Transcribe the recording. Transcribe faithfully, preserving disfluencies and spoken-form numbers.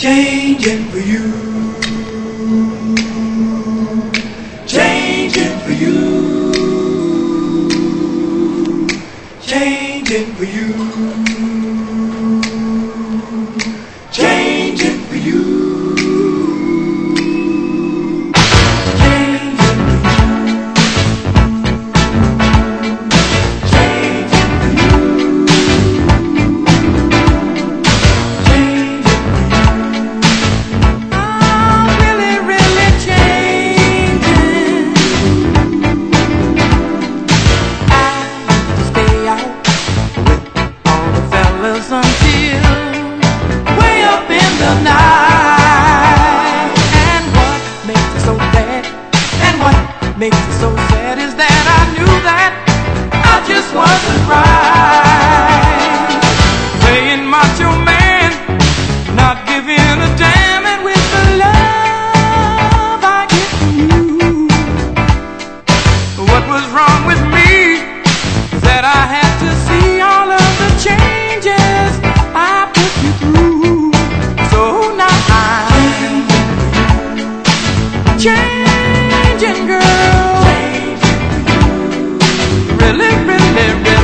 changing for you, changing for you, changing for you, changing for you. Makes it so sad is that I knew that I just wasn't right. Playing macho man, not giving a damn, and with the love I get from you. What was wrong with me is that I had to see all of the changes I put you through. So now I'm changing, girl. Really, really, really.